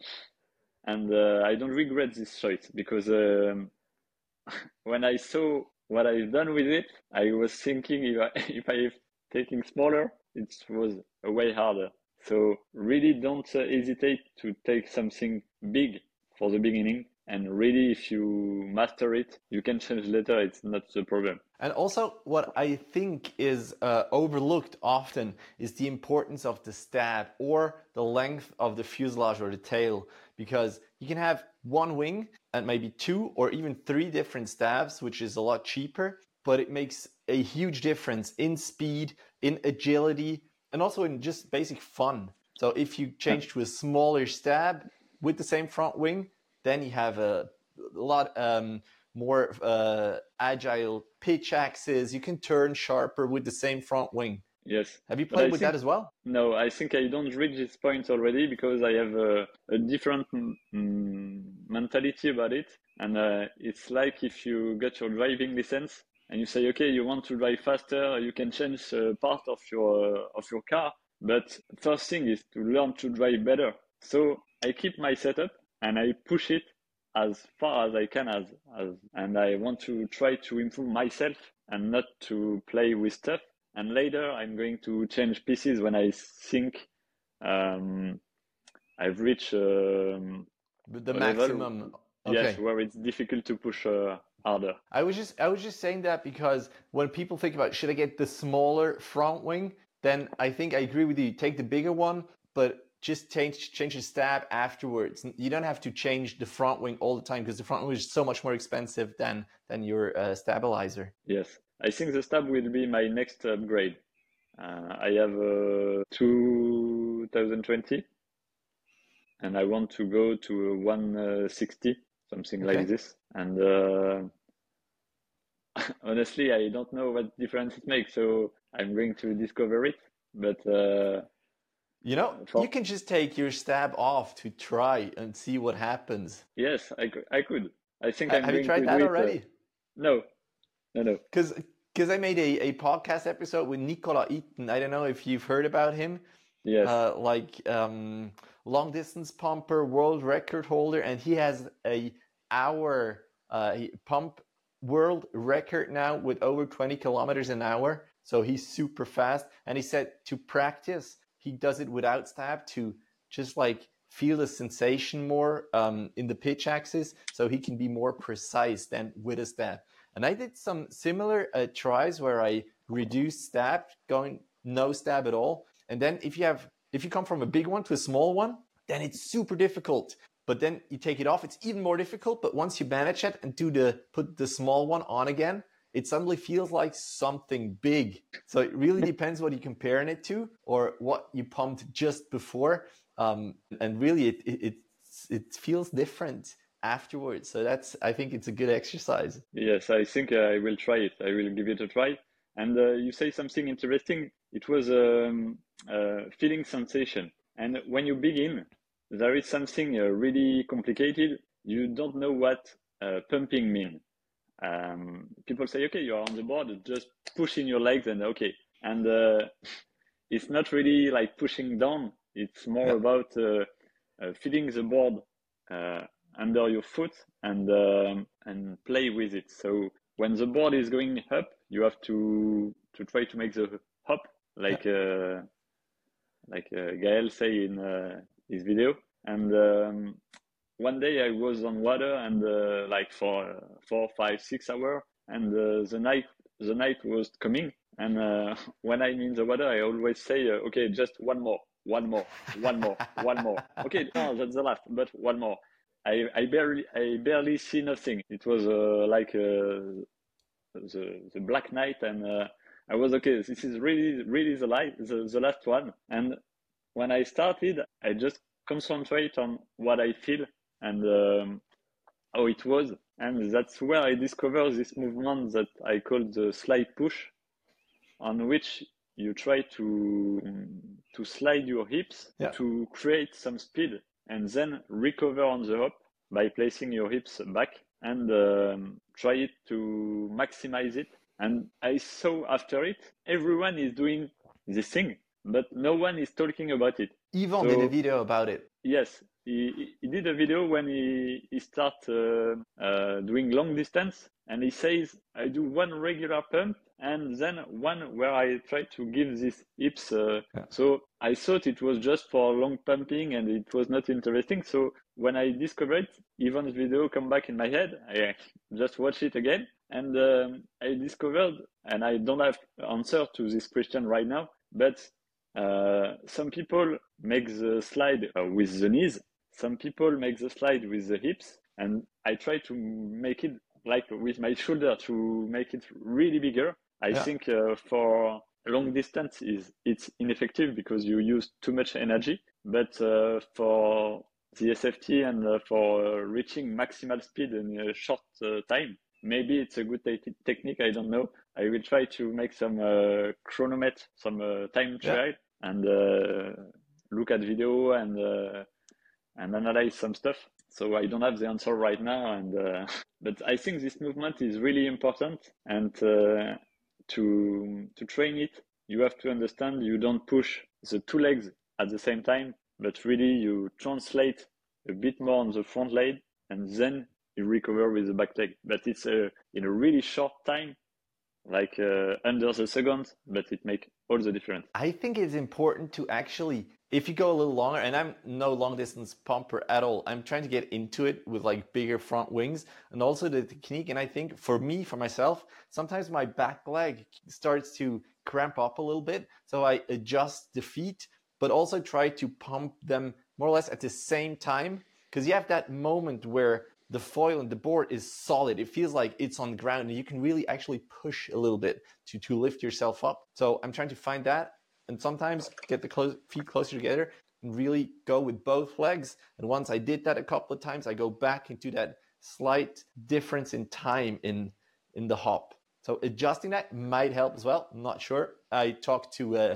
and uh, I don't regret this choice because um, when I saw what I've done with it, I was thinking if I if I taking smaller, it was way harder. So really don't uh, hesitate to take something big for the beginning. And really, if you master it, you can change later. It's not the problem. And also, what I think is uh, overlooked often is the importance of the stab or the length of the fuselage or the tail, because you can have one wing and maybe two or even three different stabs, which is a lot cheaper, but it makes a huge difference in speed, in agility, and also in just basic fun. So if you change to a smaller stab with the same front wing, then you have a, a lot um, more uh, agile pitch axis. You can turn sharper with the same front wing. Yes. Have you But played I with think, that as well? no, I think I don't reach this point already because I have a, a different mm, mentality about it. And uh, it's like if you get your driving license and you say, okay, you want to drive faster, you can change uh, part of your uh, of your car. But first thing is to learn to drive better. So I keep my setup and I push it as far as I can, as, as and I want to try to improve myself and not to play with stuff. And later I'm going to change pieces when I think um, I've reached um, The a level, maximum. yes, Okay. where it's difficult to push uh, harder. I was just I was just saying that because when people think about should I get the smaller front wing, then I think I agree with you. Take the bigger one, but just change change the stab afterwards. You don't have to change the front wing all the time because the front wing is so much more expensive than than your uh, stabilizer. Yes, I think the stab will be my next upgrade. Uh, I have a two thousand twenty, and I want to go to a one sixty, something Okay. like this. And uh, honestly, I don't know what difference it makes, so I'm going to discover it. But uh, You know, for you can just take your stab off to try and see what happens. yes, I could. I could. I think Ha- I'm Have you going tried to that do it. already? Uh, no, no, no. Because because I made a, a podcast episode with Nicolas Eaton. I don't know if you've heard about him. Yes, Uh, like um, long distance pumper, world record holder, and he has a hour uh, he- pump world record now with over twenty kilometers an hour. So he's super fast. And he said to practice, he does it without stab to just like feel the sensation more um, in the pitch axis, so he can be more precise than with a stab. And I did some similar uh, tries where I reduced stab, going no stab at all. And then if you have, if you come from a big one to a small one, then it's super difficult. But then you take it off, it's even more difficult. But once you manage it and do the put the small one on again, it suddenly feels like something big. So it really depends what you're comparing it to or what you pumped just before. Um, and really, it, it it it feels different afterwards. So that's, I think it's a good exercise. yes. I think I will try it. I will give it a try. And uh, you say something interesting. It was um, uh, feeling sensation. And when you begin, there is something uh, really complicated. You don't know what uh, pumping means. Um, people say, okay, you're on the board, just push in your legs and okay. And uh, it's not really like pushing down. It's more Yeah. about uh, uh, feeling the board uh, under your foot and um, and play with it. So when the board is going up, you have to to try to make the hop like uh, like uh, Gael say in uh, his video. And um, one day I was on water and uh, like for uh, four, five, six hours, and uh, the night the night was coming. And uh, when I'm in the water, I always say, uh, okay, just one more, one more, one more, one more. Okay, no, that's the last, but one more. I, I barely I barely see nothing. It was uh, like uh, the the black night, and uh, I was okay. This is really really the light, the, the last one. And when I started, I just concentrate on what I feel and um, how it was, and that's where I discovered this movement that I call the slide push, on which you try to to slide your hips Yeah. to create some speed and then recover on the hop by placing your hips back and um, try it to maximize it. And I saw after it, everyone is doing this thing, but no one is talking about it. Yvonne So- did a video about it. Yes, he, he did a video when he, he start uh, uh, doing long distance, and he says, I do one regular pump and then one where I try to give these hips. Uh, Yeah. So I thought it was just for long pumping and it was not interesting. So when I discovered Yvonne's video come back in my head, I just watched it again, and um, I discovered, and I don't have answer to this question right now, but uh, some people make the slide uh, with the knees. Some people make the slide with the hips, and I try to make it like with my shoulder to make it really bigger. I Yeah. think uh, for long distance is it's ineffective because you use too much energy. But uh, for the S F T and uh, for uh, reaching maximal speed in a short uh, time, maybe it's a good te- technique. I don't know. I will try to make some uh, chronometer, some uh, time Yeah. trial, and uh, look at video and uh, and analyze some stuff. So I don't have the answer right now, and uh, but I think this movement is really important, and uh, to to train it, you have to understand you don't push the two legs at the same time, but really you translate a bit more on the front leg, and then you recover with the back leg. But it's a, in a really short time, like uh, under the second, but it makes all the difference. I think it's important to actually, if you go a little longer, and I'm no long distance pumper at all, I'm trying to get into it with like bigger front wings and also the technique. And I think for me, for myself, sometimes my back leg starts to cramp up a little bit. So I adjust the feet, but also try to pump them more or less at the same time, because you have that moment where the foil and the board is solid. It feels like it's on the ground, and you can really actually push a little bit to, to lift yourself up. So I'm trying to find that, and sometimes get the close, feet closer together and really go with both legs. And once I did that a couple of times, I go back into that slight difference in time in, in the hop. So adjusting that might help as well. I'm not sure. I talked to uh,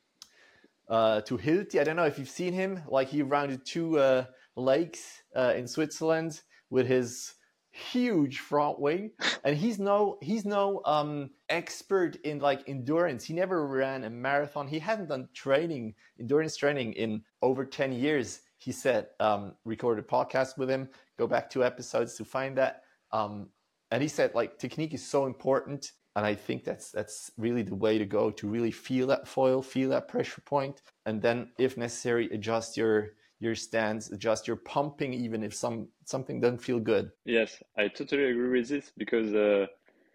uh, to Hilti. I don't know if you've seen him. Like, he rounded two uh, lakes uh, in Switzerland with his huge front wing, and he's no he's no um, expert in like endurance. He never ran a marathon. He hasn't done training, endurance training, in over ten years. He said, um, recorded a podcast with him. Go back two episodes to find that. Um, and he said, like, technique is so important. And I think that's that's really the way to go, to really feel that foil, feel that pressure point, and then, if necessary, adjust your your stance, adjust your pumping, even if some something doesn't feel good. Yes, I totally agree with this, because uh,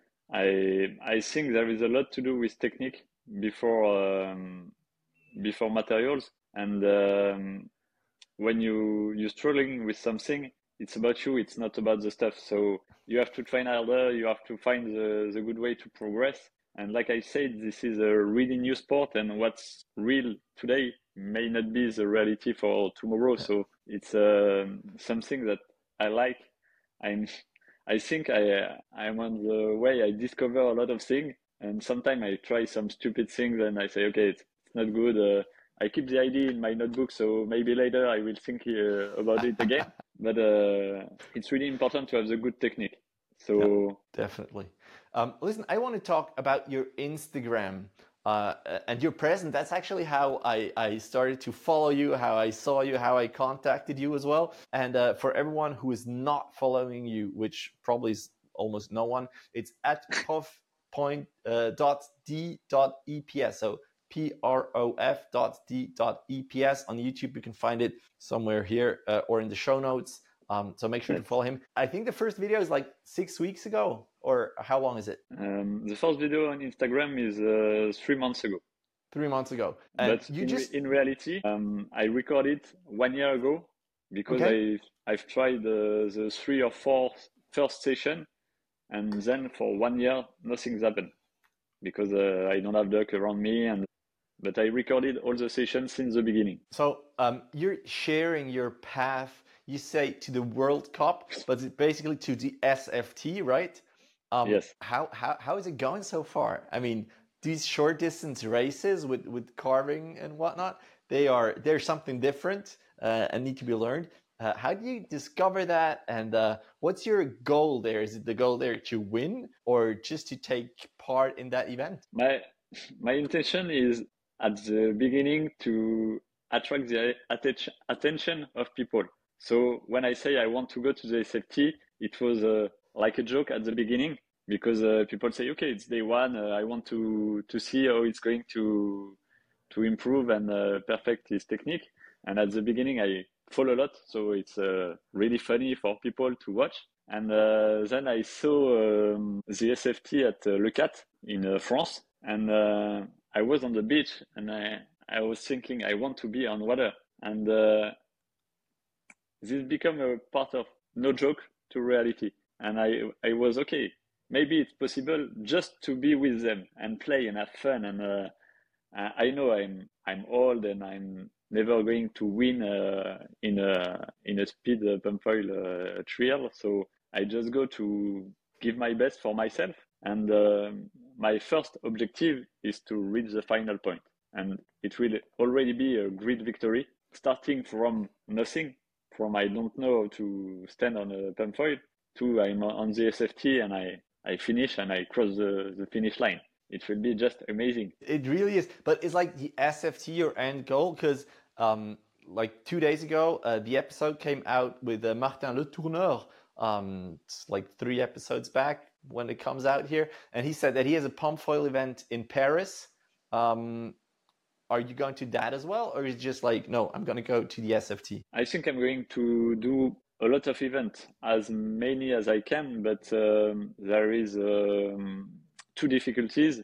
I I think there is a lot to do with technique before um, before materials, and um, when you you're struggling with something, it's about you, it's not about the stuff. So you have to train harder, you have to find the, the good way to progress. And like I said, this is a really new sport, and what's real today may not be the reality for tomorrow. So it's uh, something that I like. I'm, I think I, I'm on the way. I discover a lot of things, and sometimes I try some stupid things, and I say, okay, it's, it's not good. Uh, I keep the idea in my notebook, so maybe later I will think uh, about it again. But uh, it's really important to have the good technique. So yeah, definitely. Um, listen, I want to talk about your Instagram uh, and your present. That's actually how I, I started to follow you, how I saw you, how I contacted you as well. And uh, for everyone who is not following you, which probably is almost no one, it's at prof point dot d dot e p s. So P R O F dot D dot E P S on YouTube. You can find it somewhere here uh, or in the show notes. Um, so make sure to follow him. I think the first video is like six weeks ago, or how long is it? Um, the first video on Instagram is uh, three months ago. Three months ago. And but you in, just in reality, um, I recorded one year ago, because okay. I I've tried uh, the three or four first session, and then for one year nothing's happened, because uh, I don't have duck around me, and but I recorded all the sessions since the beginning. So um, you're sharing your path, you say, to the World Cup, but it's basically to the S F T, right? Um, yes. How, how how is it going so far? I mean, these short distance races with, with carving and whatnot, they are they're something different uh, and need to be learned. Uh, how do you discover that? And uh, what's your goal there? Is it the goal there to win, or just to take part in that event? My my intention is at the beginning to attract the atten- attention of people. So when I say I want to go to the S F T, it was uh, like a joke at the beginning, because uh, people say, okay, it's day one. Uh, I want to to see how it's going to to improve and uh, perfect his technique. And at the beginning, I fall a lot, so it's uh, really funny for people to watch. And uh, then I saw um, the S F T at uh, Le Cat in uh, France, and uh, I was on the beach, and I, I was thinking I want to be on water. And uh, this became a part of, no joke, to reality. And I, I was, okay, maybe it's possible just to be with them and play and have fun. And uh, I know I'm I'm old, and I'm never going to win uh, in a in a speed uh, pump foil uh, trial. So I just go to give my best for myself. And uh, my first objective is to reach the final point. And it will already be a great victory, starting from nothing, from I don't know how to stand on a pump foil, to I'm on the S F T and I, I finish and I cross the, the finish line. It will be just amazing. It really is. But is like the S F T your end goal? Because um, like two days ago, uh, the episode came out with uh, Martin Le Tourneur, um, it's like three episodes back when it comes out here. And he said that he has a pump foil event in Paris. Um, are you going to that as well? Or is it just like, no, I'm going to go to the S F T? I think I'm going to do a lot of events, as many as I can, but um, there is um, two difficulties.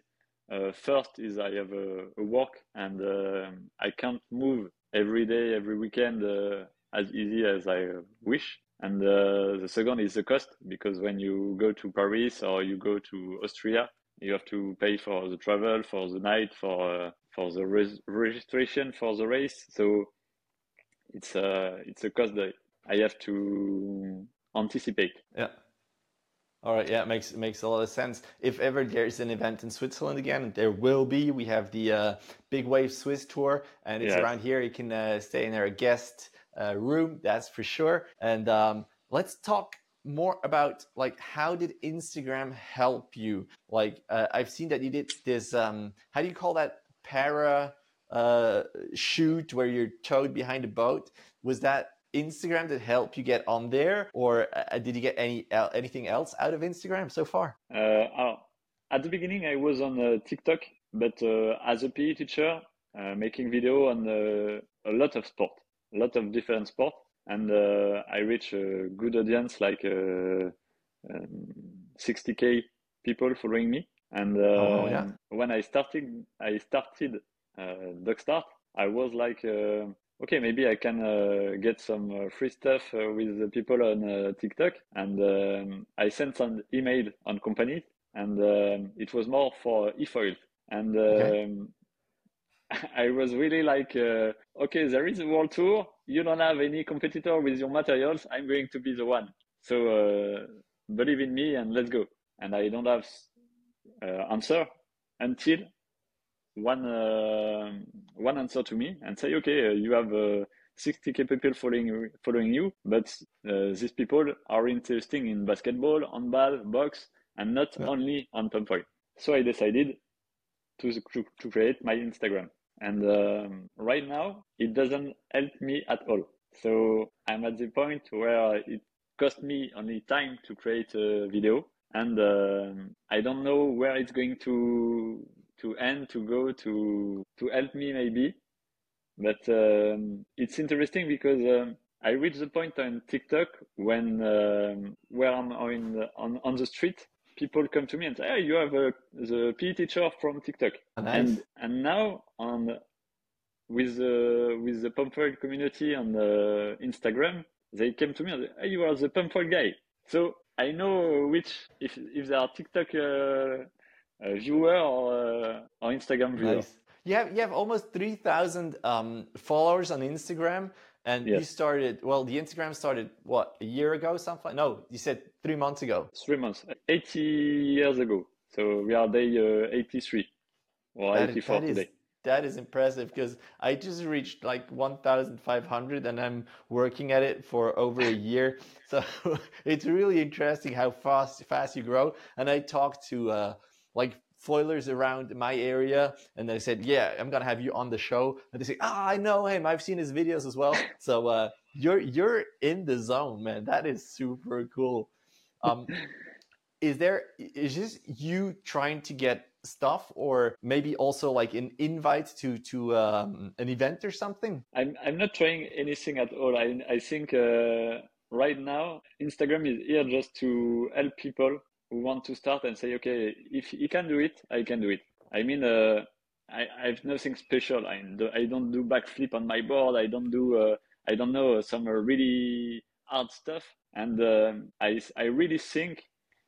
Uh, first is I have a, a work and uh, I can't move every day, every weekend uh, as easy as I uh, wish. And uh, the second is the cost, because when you go to Paris or you go to Austria, you have to pay for the travel, for the night, for uh, for the res- registration for the race. So it's a it's a cost that I have to anticipate. Yeah. All right, yeah, it makes it makes a lot of sense. If ever there's an event in Switzerland again, and there will be, we have the uh, Big Wave Swiss Tour, and it's Yes. around here. You can uh, stay in our guest uh, room, that's for sure. And um, let's talk more about like how did Instagram help you? Like uh, I've seen that you did this. Um, how do you call that para uh, shoot where you're towed behind a boat? Was that Instagram that helped you get on there, or uh, did you get any uh, anything else out of Instagram so far? Uh, oh, at the beginning, I was on uh, TikTok, but uh, as a P E teacher, uh, making video on uh, a lot of sport, a lot of different sport, and uh, I reach a good audience, like uh, um, sixty K people following me. And uh, Oh, wow, yeah. when I started, I started uh, DocStart, I was like, uh, okay, maybe I can uh, get some uh, free stuff uh, with the people on uh, TikTok. And um, I sent some email on companies, and um, it was more for e-foils. And Okay. um, I was really like, uh, okay, there is a world tour. You don't have any competitor with your materials. I'm going to be the one. So uh, believe in me and let's go. And I don't have uh, answer until one uh, one answer to me and say, okay, uh, you have uh, sixty K people following following you, but uh, these people are interested in basketball, handball, box, and not Yeah. only on pump foil. So I decided to to, to create my Instagram, and um, right now it doesn't help me at all. So I'm at the point where it cost me only time to create a video, and um, I don't know where it's going to to end, to go, to to help me maybe. But um, it's interesting because um, I reached the point on TikTok when um, where I'm on the, on on the street, people come to me and say, "Hey, you have a, the P E teacher from TikTok." Nice. And and now on with the with the pump foil community on uh, Instagram, they came to me and say, "Hey, you are the pump foil guy." So I know which, if if they are TikTok uh, uh, viewer or uh, or Instagram viewer. Nice. You have you have almost three thousand um, followers on Instagram, and you Yes. started. Well, the Instagram started what, a year ago, something? No, you said three months ago. Three months, eighty years ago. So we are day uh, eighty-three or That is, eighty-four that is today. that is impressive because I just reached like one thousand five hundred and I'm working at it for over a year. So it's really interesting how fast fast you grow. And I talked to uh, like foilers around my area, and they said, "Yeah, I'm gonna have you on the show." And they say, "Ah, I know him. I've seen his videos as well." So uh, you're you're in the zone, man. That is super cool. Um, is there is this you trying to get stuff, or maybe also like an invite to to um, an event or something? I'm I'm not trying anything at all. I I think uh, right now Instagram is here just to help people who want to start and say, okay, if he can do it, I can do it. I mean, uh, I I have nothing special. I do, I don't do backflip on my board. I don't do uh, I don't know some uh, really hard stuff. And um I I really think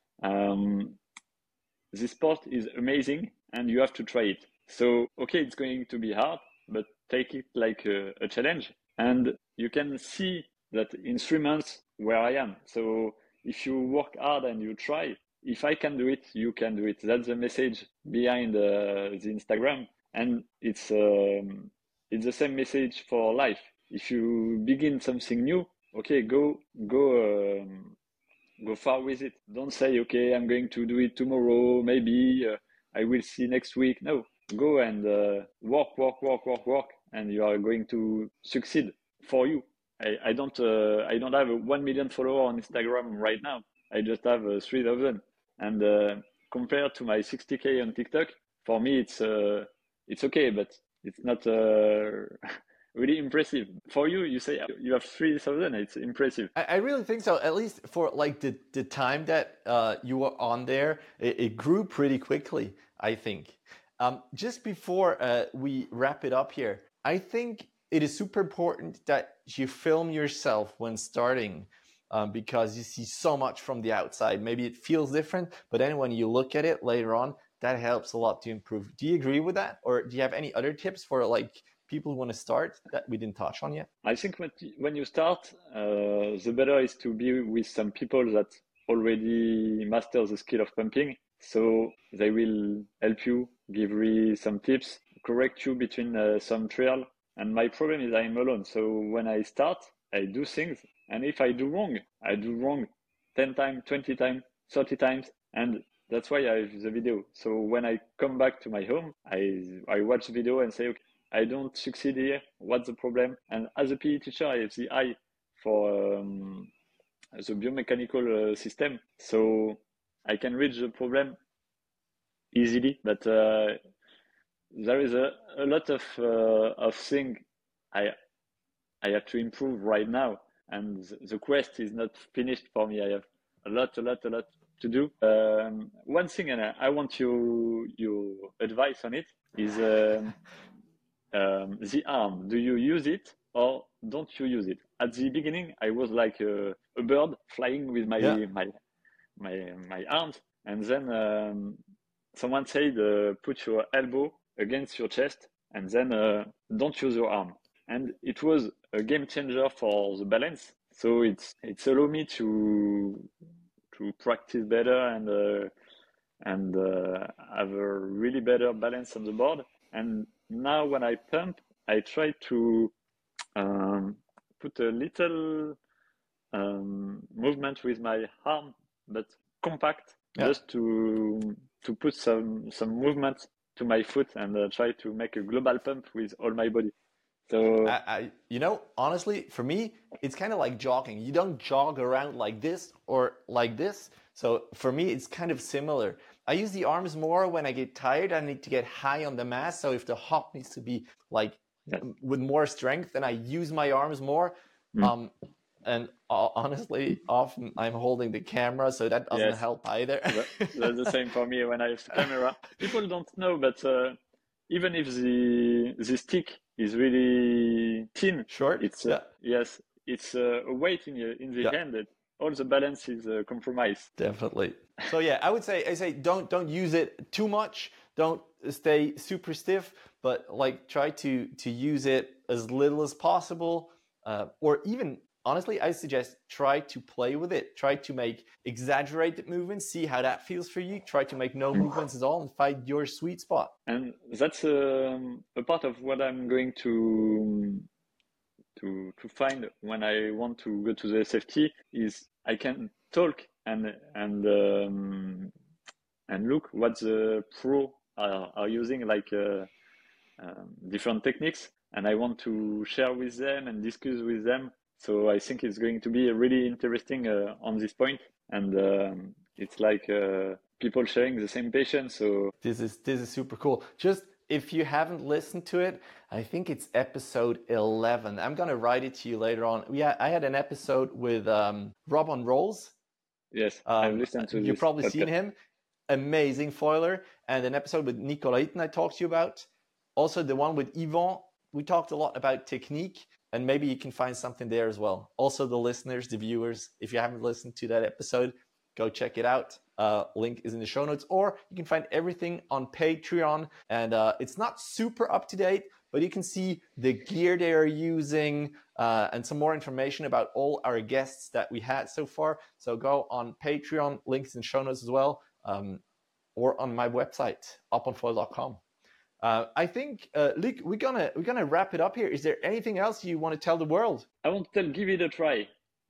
um, this sport is amazing, and you have to try it. So okay, it's going to be hard, but take it like a, a challenge, and you can see that in three months where I am. So if you work hard and you try, if I can do it, you can do it. That's the message behind uh, the Instagram, and it's um, it's the same message for life. If you begin something new, okay, go go um, go far with it. Don't say, okay, I'm going to do it tomorrow, maybe uh, I will see next week. No, go and uh, work, work, work, work, work, and you are going to succeed for you. I, I don't uh, I don't have a one million follower on Instagram right now. I just have uh, three thousand, and uh, compared to my sixty K on TikTok, for me it's uh, it's okay, but it's not uh, really impressive. For you, you say you have three thousand. It's impressive. I, I really think so. At least for like the the time that uh, you were on there, it, it grew pretty quickly, I think. Um, just before uh, we wrap it up here, I think it is super important that you film yourself when starting um, because you see so much from the outside. Maybe it feels different, but then when you look at it later on, that helps a lot to improve. Do you agree with that? Or do you have any other tips for like people who want to start that we didn't touch on yet? I think when when you start, uh, the better is to be with some people that already master the skill of pumping. So they will help you, give you some tips, correct you between uh, some trial. And my problem is I'm alone. So when I start, I do things. And if I do wrong, I do wrong ten times, twenty times, thirty times. And that's why I have the video. So when I come back to my home, I I watch the video and say, okay, I don't succeed here. What's the problem? And as a P E teacher, I have the eye for um, the biomechanical uh, system. So I can reach the problem easily. But uh, there is a, a lot of uh, of things I I have to improve right now. And the quest is not finished for me. I have a lot, a lot, a lot to do. Um, one thing, and I, I want you your advice on it, is um, um, the arm. Do you use it or don't you use it? At the beginning, I was like a, a bird flying with my Yeah. my my my arms, and then um, someone said, uh, "Put your elbow against your chest, and then uh, don't use your arm." And it was a game changer for the balance. So it's it's allowed me to to practice better and uh, and uh, have a really better balance on the board. And now when I pump, I try to um, put a little um, movement with my arm, but compact, Yeah. just to to put some some movement to my foot and uh, try to make a global pump with all my body. So I, I, you know, honestly, for me, it's kind of like jogging. You don't jog around like this or like this. So for me, it's kind of similar. I use the arms more when I get tired. I need to get high on the mass. So if the hop needs to be like Yes. with more strength, then I use my arms more. Mm. Um, and uh, honestly, often I'm holding the camera, so that doesn't Yes. help either. That- that's the same for me when I have the camera. People don't know, but uh, even if the the stick is really thin, Short? it's uh, Yeah. yes, it's uh, a weight in your, in the Yeah. hand that all the balance is uh, compromised. Definitely. So yeah, I would say I say don't don't use it too much. Don't stay super stiff, but like try to to use it as little as possible, uh, or even honestly, I suggest try to play with it. Try to make exaggerated movements. See how that feels for you. Try to make no movements at all and find your sweet spot. And that's um, a part of what I'm going to to to find when I want to go to the S F T is I can talk and and um, and look what the pro are, are using, like uh, um, different techniques, and I want to share with them and discuss with them. So I think it's going to be really interesting uh, on this point, and um, it's like uh, people sharing the same passion. So This is this is super cool. Just if you haven't listened to it, I think it's episode eleven. I'm gonna write it to you later on. Yeah, I had an episode with um, Rob on Rolls. yes, I've Um, listened to you've this probably seen podcast. him. Amazing foiler. And an episode with Nicolas Eaton I talked to you about. Also the one with Yvon. We talked a lot about technique, and maybe you can find something there as well. Also the listeners, the viewers, if you haven't listened to that episode, go check it out. Uh, link is in the show notes, or you can find everything on Patreon. And uh, it's not super up to date, but you can see the gear they are using uh, and some more information about all our guests that we had so far. So go on Patreon, links in show notes as well, um, or on my website, up on foil dot com. Uh, I think, uh, Luc, we're gonna we're gonna wrap it up here. Is there anything else you want to tell the world? I want to tell, give it a try.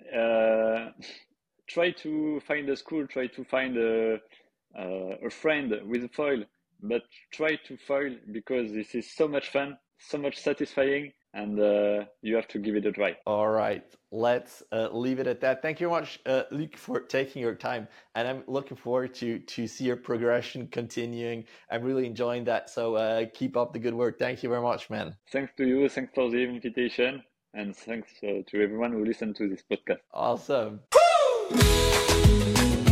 Uh, try to find a school, try to find a, uh, a friend with a foil, but try to foil because this is so much fun, so much satisfying, and uh, you have to give it a try. All right, let's uh, leave it at that. Thank you very much, uh, Luc, for taking your time, and I'm looking forward to to see your progression continuing. I'm really enjoying that, so uh, keep up the good work. Thank you very much, man. Thanks to you, thanks for the invitation, and thanks uh, to everyone who listened to this podcast. Awesome. Woo!